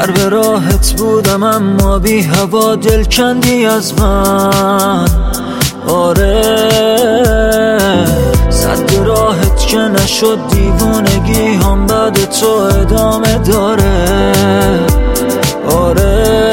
سر به راحت بودم اما بی هوا دل کندی از من. آره صد راحت که نشد دیوونگی هم بعد تو ادامه داره. آره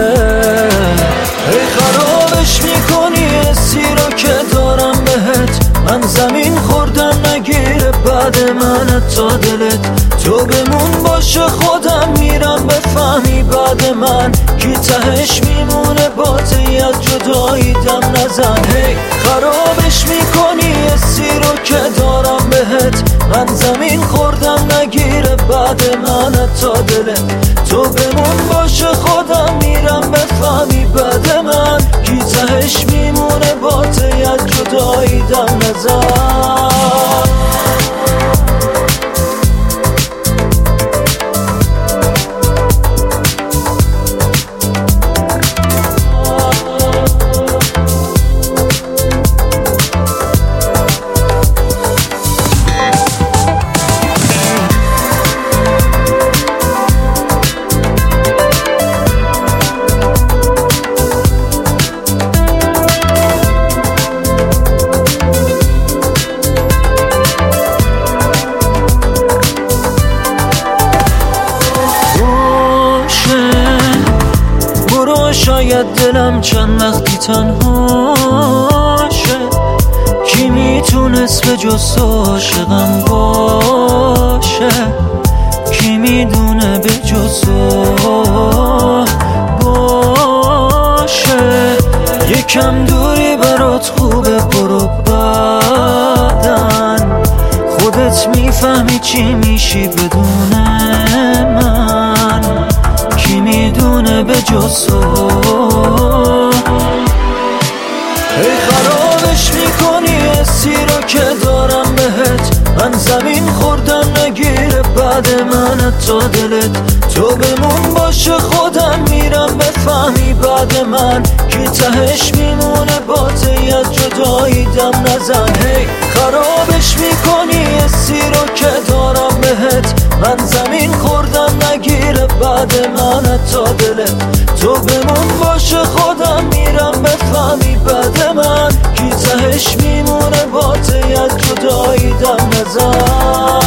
ای خرابش میکنی حسی رو که دارم بهت، من زمین خوردم نگیره بعد من تا دلت. تو بمون باشه خودم میرم بفهمی بعد من کی تهش میمونه باطی از جدایی دم نزن. هی خرابش میکنی حسی رو که دارم بهت، من زمین خوردم نگیره بعد من تا دلت. تو بمون باشه خودم میرم بفهمی بعد من کی تهش میمونه باطی از جدایی دم نزن. شاید دلم چند وقتی تنهاشه، کی میتونست به جز تو عاشقم باشه، کی میدونه به جز تو باشه. یکم دوری برات خوبه برو بعدن، خودت میفهمی چی میشی بدون من، کی میدونه به جز تو. ای خرابش میکنی حسی رو که دارم بهت، من زمین خوردم نگیره بعد من تا دلت. تو بمون باشه خودم میرم بفهمی بعد من کی تهش میمونه باطی از جدایی دم نزن. هی خرابش میکنی حسی رو که دارم بهت، من زمین خوردم نگیره بعد من تا دلت. تو بمون باشه خودم میرم بفهمی بعد من کی تهش میمونه باطی از جدایی دم نزن.